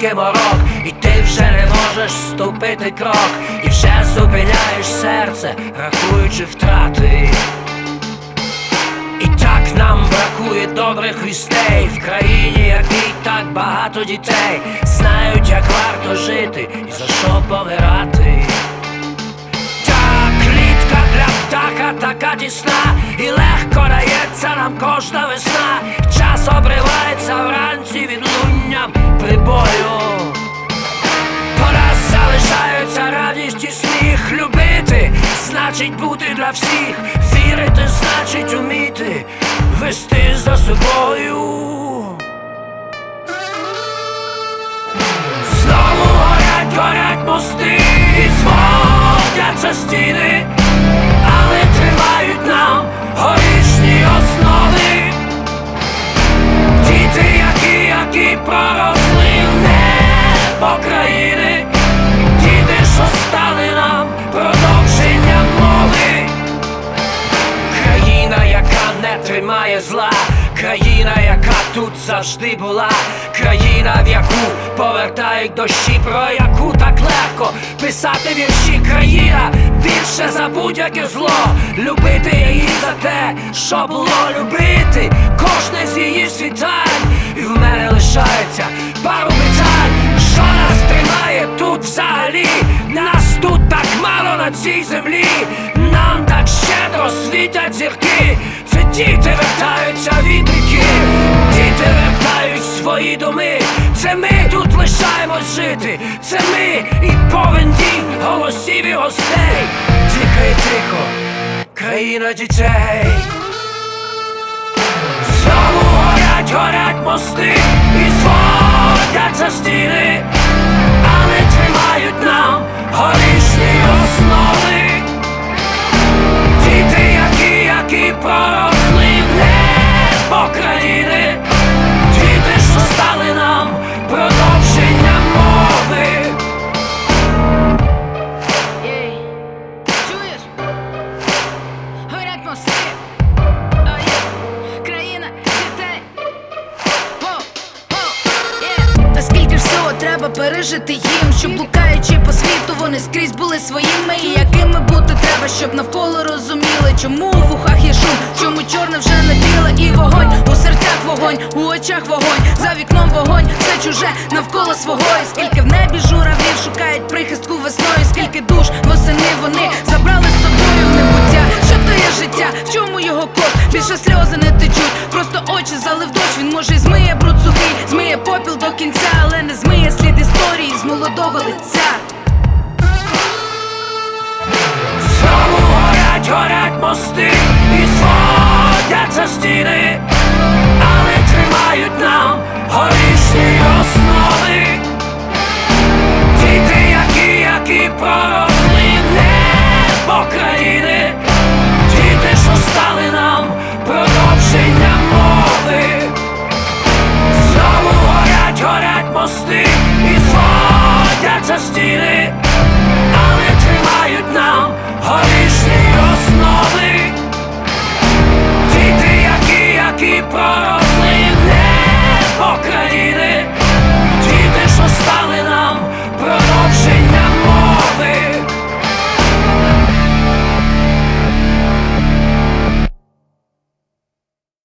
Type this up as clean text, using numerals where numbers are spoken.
скільки морок, і ти вже не можеш ступити крок, і вже зупиняєш серце, рахуючи втрати. І так нам бракує добрих вістей в країні, якій так багато дітей знають, як варто жити і за що помирати. Та клітка для птаха така тісна, і легко дається нам кожна весна. Час обривається вранці відлунням прибою. По нас залишаються радість і сміх. Любити значить бути для всіх, вірити значить уміти вести за собою. Знову горять мости і зводяться стіни, але тримають нам горішні основи. Діти, які проросли в небо країни, діти, що стали нам продовженням мови. Країна, яка не тримає зла, країна, яка тут завжди була, країна, в яку повертають дощі, про яку так легко писати вірші. Країна більше за будь-яке зло, любити її за те, що було, любити кожне з її світань. І в мене лишається пару питань, що нас тримає тут взагалі? Нас тут так мало на цій землі, нам так щедро світять зірки. Це діти вертаються від ріки, діти вертають свої доми. Це ми тут лишаємось жити, це ми і повен дім голосів і гостей. Тихо і тихо, країна дітей. Знову горять мости і зводяться стіни, але тримають нам горішні основи. Діти, які проросли в небо країни, діти, що стали нам продовженням мови. Ей, чуєш? Горять мости. Країна дітей. Наскільки ж всього треба пережити їм, щоб блукаючи по світу, вони скрізь були своїми. І якими бути треба, щоб навколо розуміли, чому в ухах є шум, чому чорне вже не біле. І вогонь, у серцях вогонь, у очах вогонь, за вікном вогонь, все чуже навколо свого. І скільки в небі журавлів шукають прихистку весною, скільки душ восени вони забрали з собою в небуття. Що то є життя, в чому його код? Більше сльози не течуть, просто очі залив дощ. Він може й змиє бруд сухий, змиє попіл до кінця, але не змиє слід історії з молодого лиця. Знову горять мости і зводяться стіни, але тримають нам